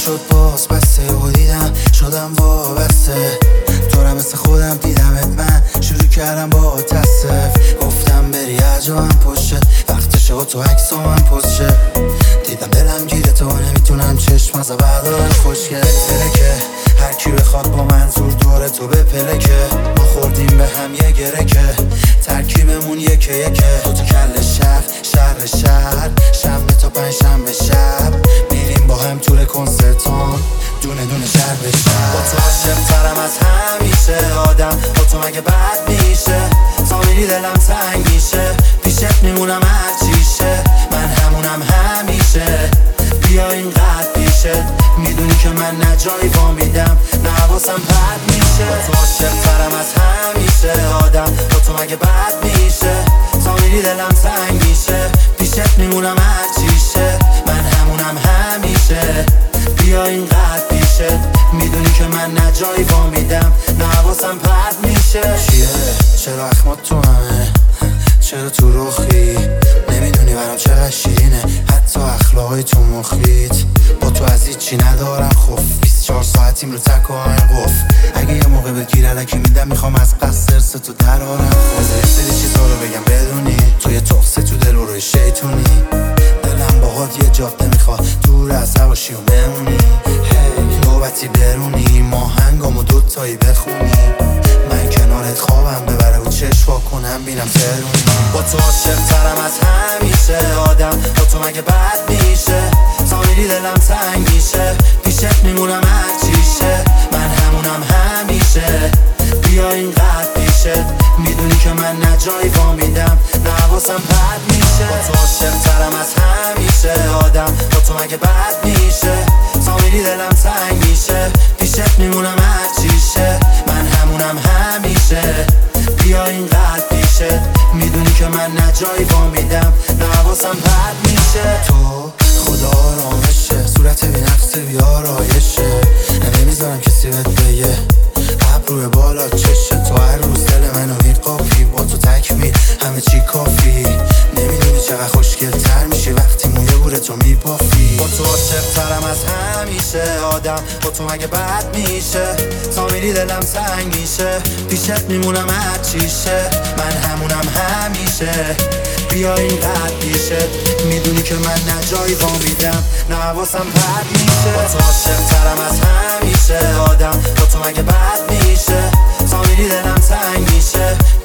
شد باز بسته و دیدم شدم وابسته تو را مثل خودم دیدمت من شروع کردم با تصف گفتم بری عجبم پشت وقتشه و تو عکس من پشت دیدم دلم گیره تو نمیتونم چشم از بردارم خوشگل که هر کی بخواد با منظور دور تو به پلکه ما خوردیم به هم یه گره که ترکیبمون یکه تو کل شهر شنبه تا پنجشنبه شب میریم با هم طول کنسرتان دونه شهر به شهر با تو عاشق ترم از همیشه آدم با تو مگه بد میشه تا میری دلم تنگ میشه پیشت میمونم هر چیشه من همونم همیشه بیا اینقدر پیشه میدونی که من نه جایی وامیدم نه حواسم پرت میشه با تو عاشق ترم از همیشه آدم با تو مگه بد میشه تا میری دلم تنگ میشه پیشت میمونم هر چیشه من همونم همیشه بیا اینقدر پیشه میدونی که من نه جایی وامیدم نه حواسم پرت میشه چیه؟ چرا اخمات تو همه؟ چرا تو رخی؟ نمیدونی برام چقدر شیرینه حتی اخلاقای تو مخیت با تو از هیچی ندارم خوف 24 ساعتیم رو تک و آین قف اگه یه موقع بگیر علکی میدم میخوام از قصد ارس تو درارم بذار یه سری چیزا رو بگم بدونی تو یه تخصه تو دل و روی شیطونی دلم باهات یه جاده میخواد دور از هواشی و بمونی نوبتی برونی ما هنگامو دوتایی بخونی من کنارت خوابم ببره و چشوا کنم بینم ترونی با تو عاشق ترم از همیشه آدم با تو مگه بد میشه تا میری دلم تنگ میشه پیشت میمونم هر چیشه من همونم همیشه بیا اینقدر پیشه میدونی که من نه جایی وامیدم نه حواسم پرت میشه با تو عاشق ترم از همیشه آدم با تو مگه بد میشه تا میری دلم تنگ میشه پیشت میمونم هر چیشه من همونم همیشه بیا اینقدر پیشه میدونی که من نه جایی وامیدم نه حواسم پرت میشه تو خدا آرامشه صورت بی نقص بی آرایشه نمیذارم کسی بهت بگه ابروی بالا چشه تو هر روز دل منو میقافی با تو تکمیل همه چی کافی نمیدونی چقدر خوشگل تر میشی وقتی موی بوره تو میبافی با تو عاشق ترم از همیشه آدم با تو مگه بد میشه تا میری دلم تنگ میشه پیشت میمونم هر چیشه من همونم همیشه بیا اینقدر پیشه میدونی که من نه جایی وامیدم نه حواسم پرت میشه با تو عاشق ترم از همیشه آدم با تو مگه بد میشه تا میری دلم تنگ میشه